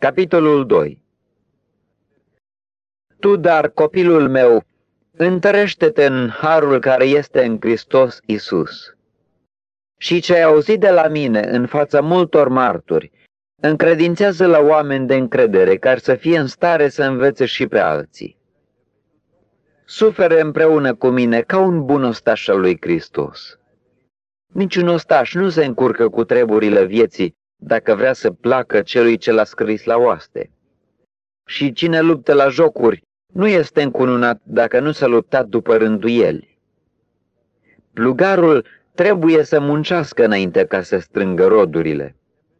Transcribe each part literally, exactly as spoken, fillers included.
Capitolul doi. Tu, dar, copilul meu, întărește-te în harul care este în Hristos Iisus. Și ce ai auzit de la mine în fața multor martori, încredințează la oameni de încredere, care să fie în stare să învețe și pe alții. Sufere împreună cu mine ca un bun ostaș al lui Hristos. Niciun ostaș nu se încurcă cu treburile vieții dacă vrea să placă celui ce l-a scris la oaste. Și cine luptă la jocuri nu este încununat dacă nu s-a luptat după rânduieli. Plugarul trebuie să muncească înainte ca să strângă rodurile.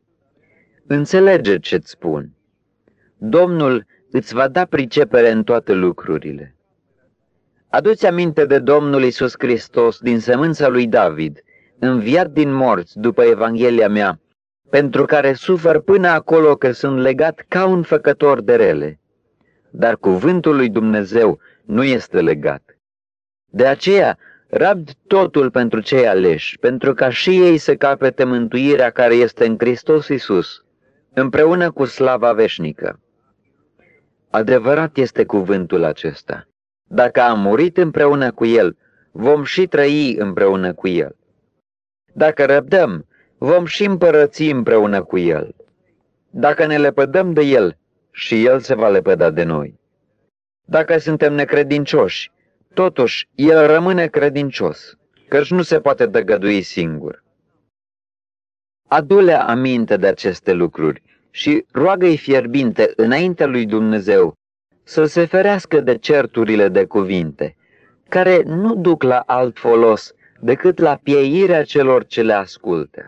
Înțelege ce-ți spun. Domnul îți va da pricepere în toate lucrurile. Adu-ți aminte de Domnul Iisus Hristos din sămânța lui David, înviat din morți după Evanghelia mea, pentru care sufăr până acolo că sunt legat ca un făcător de rele. Dar cuvântul lui Dumnezeu nu este legat. De aceea, rabd totul pentru cei aleși, pentru ca și ei să capete mântuirea care este în Hristos Iisus, împreună cu slava veșnică. Adevărat este cuvântul acesta. Dacă am murit împreună cu El, vom și trăi împreună cu El. Dacă răbdăm, vom și împărăți împreună cu El. Dacă ne lepădăm de El, și El se va lepăda de noi. Dacă suntem necredincioși, totuși El rămâne credincios, căci nu se poate tăgădui singur. Adu-le aminte de aceste lucruri și roagă-i fierbinte înaintea lui Dumnezeu să se ferească de certurile de cuvinte, care nu duc la alt folos decât la pieirea celor ce le ascultă.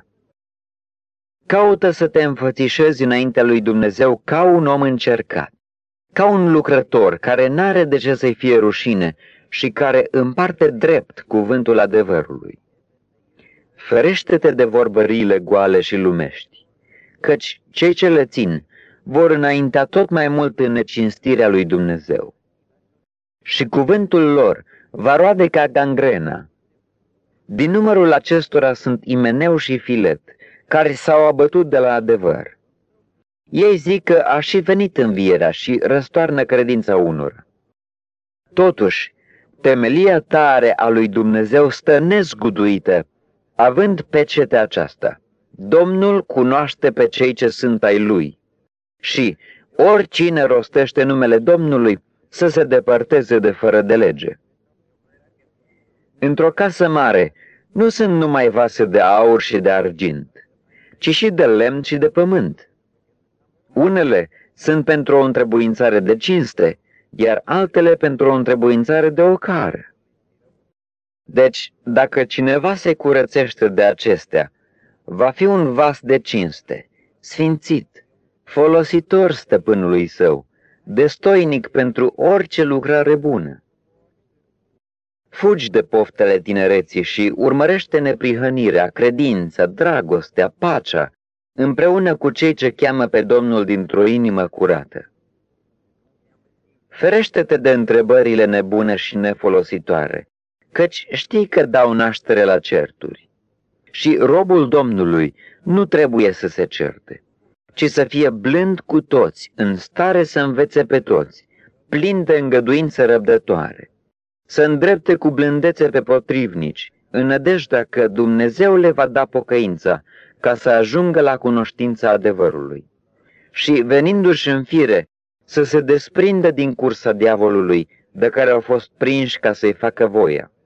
Caută să te înfățișezi înaintea lui Dumnezeu ca un om încercat, ca un lucrător care n-are de ce să-i fie rușine și care împarte drept cuvântul adevărului. Ferește-te de vorbăriile goale și lumești, căci cei ce le țin vor înaintea tot mai mult în necinstirea lui Dumnezeu. Și cuvântul lor va roade ca gangrena. Din numărul acestora sunt Imeneu și Filet, care s-au abătut de la adevăr. Ei zic că a și venit învierea și răstoarnă credința unora. Totuși, temelia tare a lui Dumnezeu stă nezguduită, având pecetea aceasta. Domnul cunoaște pe cei ce sunt ai Lui și oricine rostește numele Domnului să se depărteze de fără de lege. Într-o casă mare nu sunt numai vase de aur și de argint, ci și de lemn și de pământ. Unele sunt pentru o întrebuințare de cinste, iar altele pentru o întrebuințare de ocară. Deci, dacă cineva se curățește de acestea, va fi un vas de cinste, sfințit, folositor stăpânului său, destoinic pentru orice lucrare bună. Fugi de poftele tinereții și urmărește neprihănirea, credința, dragostea, pacea, împreună cu cei ce cheamă pe Domnul dintr-o inimă curată. Ferește-te de întrebările nebune și nefolositoare, căci știi că dau naștere la certuri. Și robul Domnului nu trebuie să se certe, ci să fie blând cu toți, în stare să învețe pe toți, plin de îngăduință răbdătoare, să îndrepte cu blândețe pe potrivnici, în nădejdea că Dumnezeu le va da pocăința, ca să ajungă la cunoștința adevărului. Și, venindu-și în fire, să se desprindă din cursa diavolului, de care au fost prinși ca să-i facă voia.